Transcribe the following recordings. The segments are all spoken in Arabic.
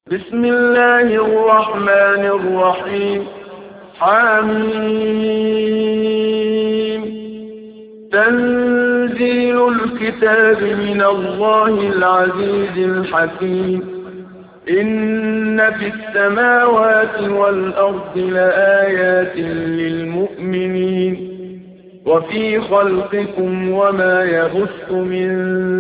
بسم الله الرحمن الرحيم. حميم. تنزيل الكتاب من الله العزيز الحكيم. إن في السماوات والأرض لآيات للمؤمنين وفي خلقكم وما يبث من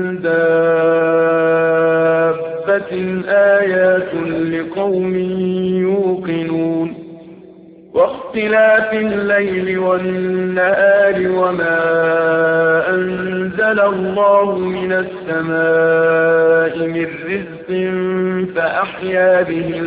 دابة آيات لقوم يوقنون. واختلاف الليل والنهار وما أنزل الله من السماء من رزق فأحيا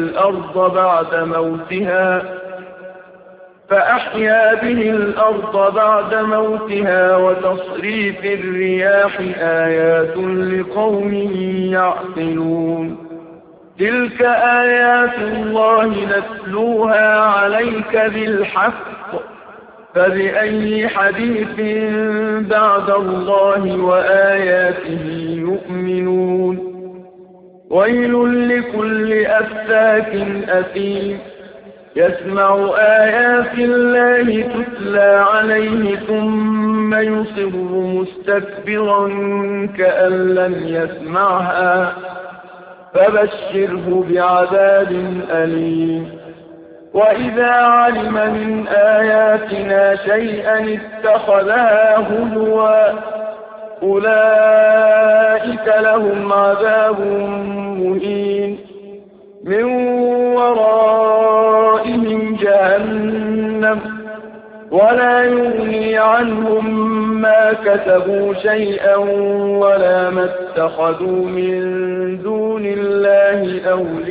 به الأرض بعد موتها وتصريف الرياح آيات لقوم يعقلون. تلك آيات الله نتلوها عليك بالحق فبأي حديث بعد الله وآياته يؤمنون. ويل لكل أفاك أثيم يسمع آيات الله تتلى عليه ثم يصر مستكبرا كأن لم يسمعها فبشره بعذاب أليم. وإذا علم من آياتنا شيئا اتخذها هزوا أولئك لهم عذاب مهين من ورائهم جهنم ولا يغني عنهم ما كسبوا شيئا ولا ما اتخذوا من دون الله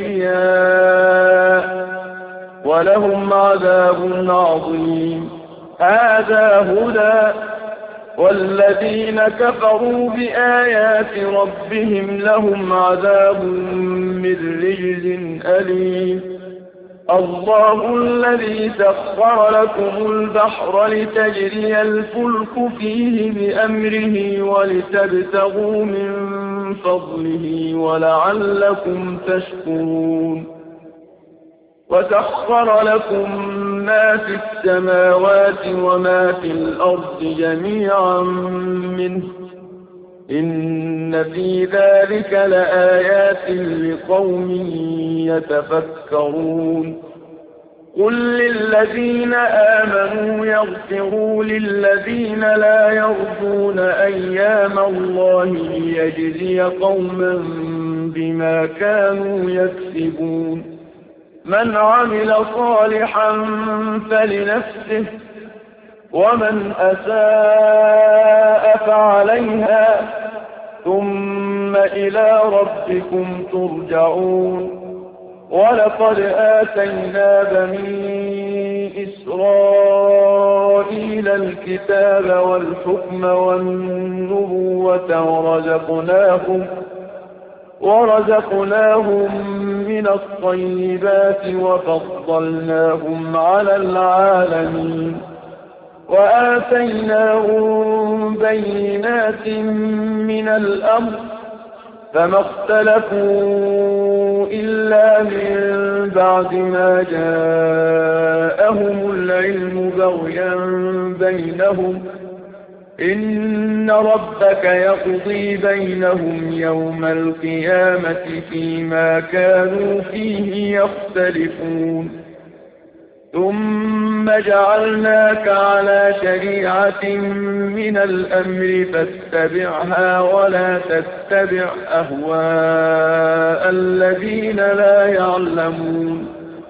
أولياء ولهم عذاب عظيم. هذا هدى والذين كفروا بآيات ربهم لهم عذاب من رجز أليم. الله الذي سخر لكم البحر لتجري الفلك فيه بأمره ولتبتغوا من فضله ولعلكم تشكرون. وسخر لكم ما في السماوات وما في الأرض جميعا منه إن في ذلك لآيات لقوم يتفكرون. قل للذين آمنوا يغفروا للذين لا يرجون أيام الله ليجزي قوما بما كانوا يكسبون. من عمل صالحا فلنفسه ومن أساء فعليها ثم إلى ربكم ترجعون. ولقد آتينا بني إسرائيل الكتاب والحكم والنبوة ورزقناهم من الطيبات وفضلناهم على العالمين وآتيناهم بينات من الأمر فما اختلفوا إلا من بعد ما جاءهم العلم بغيا بينهم إن ربك يقضي بينهم يوم القيامة فيما كانوا فيه يختلفون. ثم جعلناك على شريعة من الأمر فاتبعها ولا تتبع أهواء الذين لا يعلمون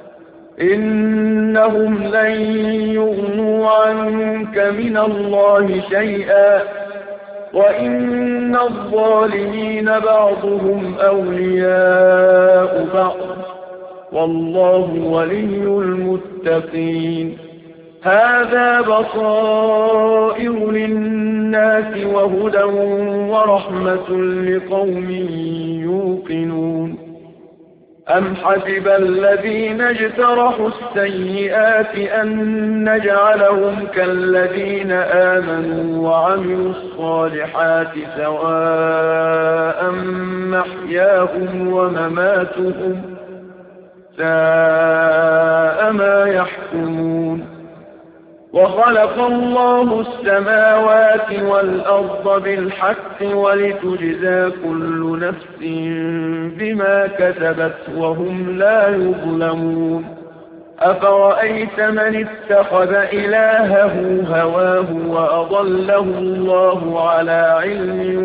إنهم لن يغنوا عنك من الله شيئا وإن الظالمين بعضهم أولياء بعض والله ولي المتقين. هذا بصائر للناس وهدى ورحمة لقوم يوقنون. أم حسب الذين اجترحوا السيئات أن نجعلهم كالذين آمنوا وعملوا الصالحات سواء محياهم ومماتهم ساء ما يحكمون وخلق الله السماوات والأرض بالحق ولتجزى كل نفس بما كسبت وهم لا يظلمون أفرأيت من اتخذ إلهه هواه وأضله الله على علم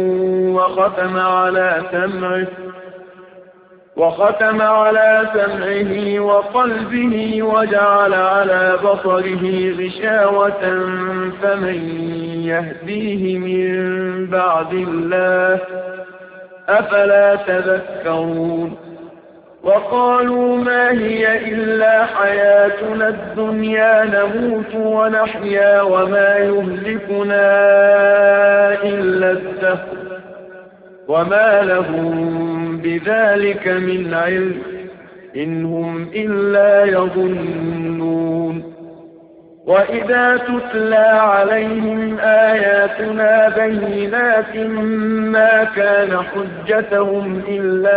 وختم على سمعه وقلبه وجعل على بصره غشاوة فمن يهديه من بعد الله أفلا تذكرون وقالوا ما هي إلا حياتنا الدنيا نموت ونحيا وما يهلكنا إلا الدهر وما لهم بذلك من علم إن هم إلا يظنون وإذا تتلى عليهم آياتنا بينات ما كان حجتهم إلا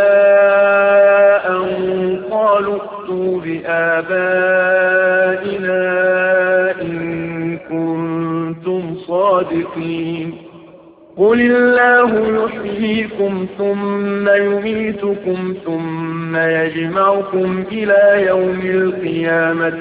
أن قالوا ائتوا بآبائنا إن كنتم صادقين قل الله يحييكم ثم يميتكم ثم يجمعكم إلى يوم القيامة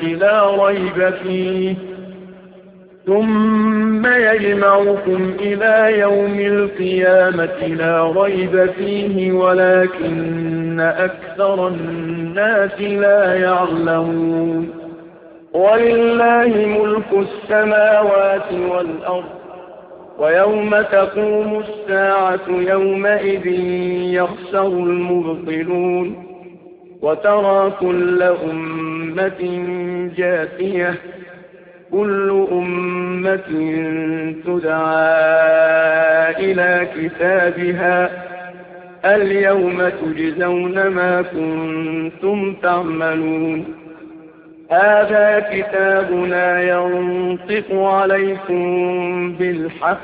لا ريب فيه ولكن أكثر الناس لا يعلمون ولله ملك السماوات والأرض ويوم تقوم الساعة يومئذ يخسر المبطلون وترى كل أمة جاثية كل أمة تدعى إلى كتابها اليوم تجزون ما كنتم تعملون هذا كتابنا ينطق عليكم بالحق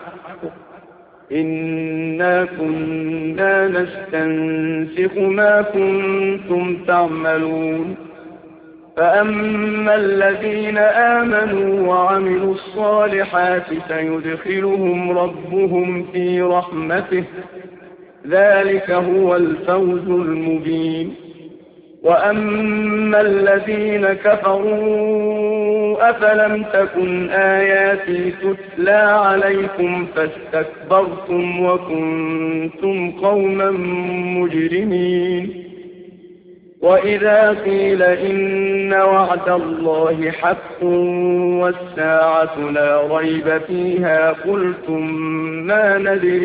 إنا كنا نستنسخ ما كنتم تعملون فأما الذين آمنوا وعملوا الصالحات فيدخلهم ربهم في رحمته ذلك هو الفوز المبين وأما الذين كفروا أفلم تكن آياتي تتلى عليكم فاستكبرتم وكنتم قوما مجرمين وإذا قيل إن وعد الله حق والساعة لا ريب فيها قلتم ما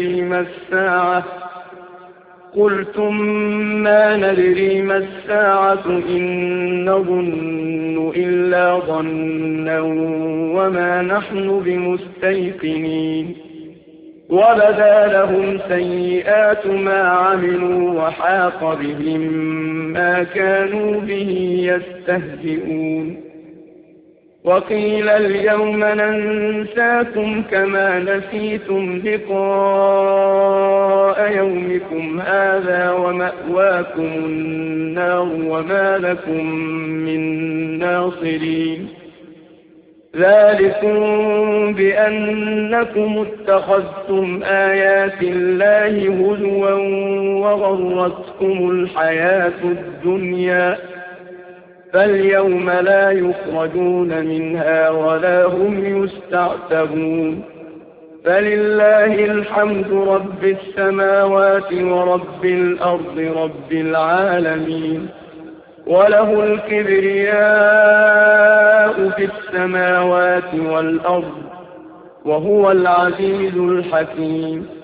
ندري ما الساعة إن نظن إلا ظنا وما نحن بمستيقنين وبدا لهم سيئات ما عملوا وحاق بهم ما كانوا به يستهزئون وقيل اليوم ننساكم كما نسيتم لقاء يومكم هذا ومأواكم النار وما لكم من ناصرين ذلكم بأنكم اتخذتم آيات الله هزوا وغرتكم الحياة الدنيا فاليوم لا يخرجون منها ولا هم يستعتبون فلله الحمد رب السماوات ورب الأرض رب العالمين وله الكبرياء في السماوات والأرض وهو العزيز الحكيم